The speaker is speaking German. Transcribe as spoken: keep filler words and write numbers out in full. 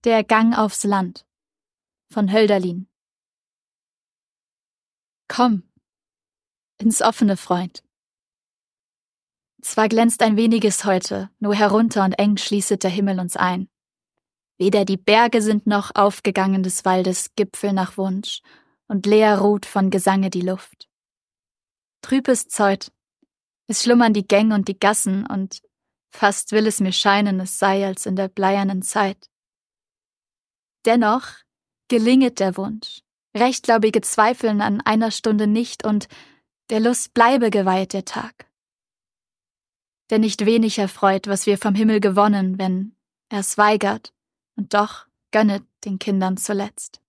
Der Gang aufs Land von Hölderlin. Komm, ins offene, Freund. Zwar glänzt ein weniges heute, nur herunter und eng schließet der Himmel uns ein. Weder die Berge sind noch aufgegangen des Waldes Gipfel nach Wunsch, und leer ruht von Gesange die Luft. Trüb ist's heut, es schlummern die Gäng und die Gassen, und fast will es mir scheinen, es sei als in der bleiernen Zeit. Dennoch gelinget der Wunsch, rechtgläubige zweifeln an einer Stunde nicht, und der Lust bleibe geweiht der Tag. Denn nicht wenig erfreut, was wir vom Himmel gewonnen, wenn er's weigert und doch gönnet den Kindern zuletzt.